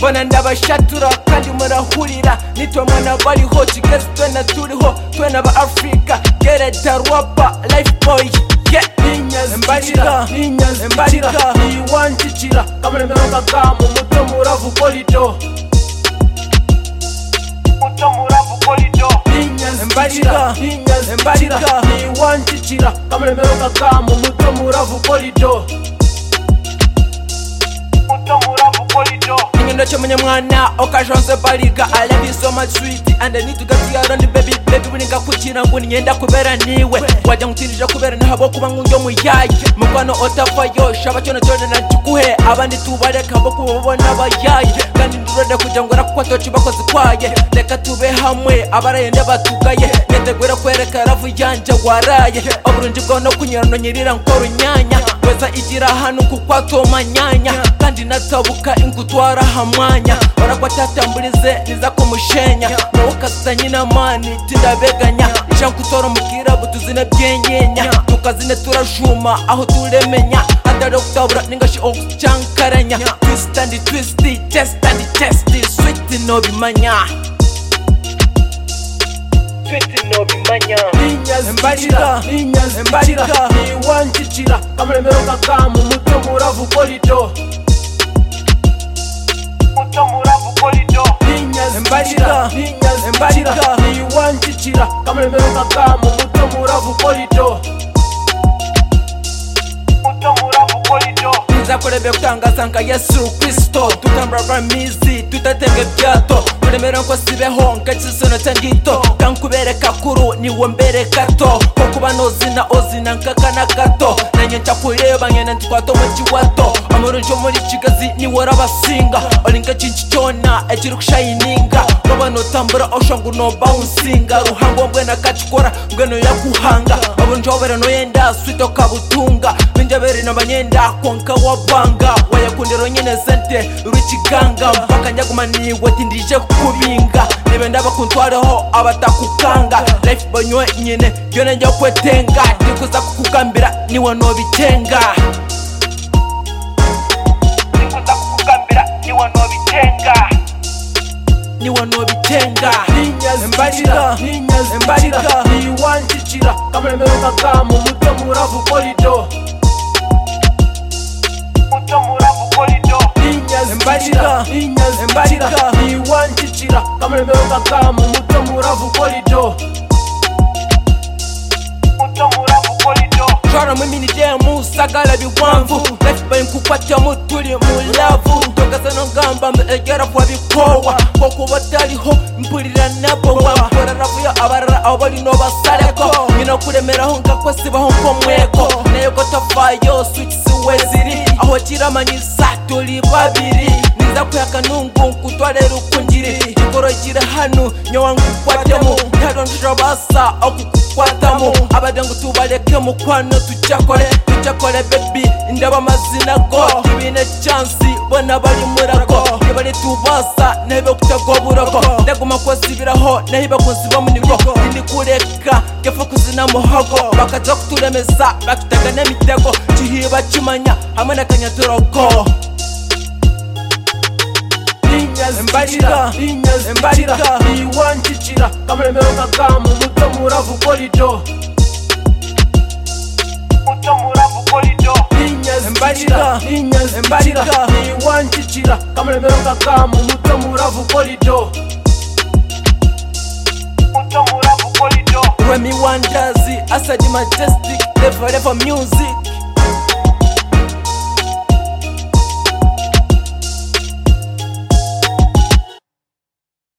bona ndabashatura kandi murahurira nitwe mwana bariho Kigali twena turiho twena ba Africa gereta rapper life boy Embarika iwanjikira kamuremeroka kamu muto muravu korido Embarika iwanjikira kamuremeroka kamu muto muravu korido Ingendo chomenya mwana okajonze baliga I love you so much sweet and I need to get you around baby wininga kuchira ngo nyenda kubera niwe wajya ngutirije kubera nahabo kuba ngunyo muyayi mukano otafayo shaba cyo nacyone nakikuhe abandi tubareka bo kubona bayayi kandi ndurode kujya ngo rakwato cibakoze kwaye reka tube hamwe abarayende batugaye netegura kwereka ravu yanje waraye oburunji bwo no kunyerano nyirira nkoro nyanya weza igira hanu kukwato manyanya kandi natabuka ingutwara hamanya orakwatatamburize niza kumushenya mukasanya namani tindabeganya icankutoro mukira butuzine byenyenya tukazine turashuma aho turemenya atari kutabura ningashi okucankaranya twist and twist test and test sweet no bimanya Embarika iwanjikira kamuremeroka kamu muto muravu korido Embarika iwanjikira kamuremeroka kamu muto muravu korido Nzakurebe kutangaza nka Yesu Kristo tutambara mizi tutatenge byato kuremera nko sibeho nkakisono tangito kankubereka kuru niwe mbere kato ko kuba nozina ozina nkakana kato nanye ntakureba nyene ntwato mu kiwato amurunjo muri Kigazi ni warabasinga olinga cinci cyona ekiri kushininga baba notambura oshangu no bouncinga ruhango mbwena kachikora ngeno yakuhanga abunjo bere no yenda swito kabutunga binjabere no banyenda konka wabanga wayakundero nyene sente rwikiganga mpaka nyagumaniwe tindije kubinga nibe ndabakuntwareho abatakukanga life banywe nyene byone njya kwetenga ndikuza kukugambira niwe no bitenga niwe no bitenga Embarika iwanjikira kamuremeroka kamu muto muravu korido Embarika iwanjikira kamuremeroka kamu muto muravu korido Chora mwimini demu sagala biwanvu Life by nkukwatya mutuli mulavu Ntokaza nongamba mbeegera kwa bikowa Koko bataliho mpulira nabo Wampora ravuya abarara abali no basaleko Ngino kuremeraho nkakwasibaho nkomweko Nayo gotafayo switch siweziri Aho kiramanyisa tuli babiri Niza kuyaka nungu nkutwalera ukungiri Ikoro gira hanu nyowa nkukwatemu Ntero njobasa okukukwatamu Abadangu tubaleke mukwano tuchakole baby ndaba amazina go ibine chance bona bari murago nibari tubasa nebe kutagoburago ndaguma kwasibiraho nahiba kunsiba munigo ndi kureka kefa kuzina muhogo bakaza kuturemeza bakitaga nemitego kihiba kimanya hamwe nakanyatorogo Embarika iwanjikira kamuremeroka kamu muto muravu korido Embarika iwanjikira kamuremeroka kamu muto muravu korido Remy Wandazi Asadi Majestic Level music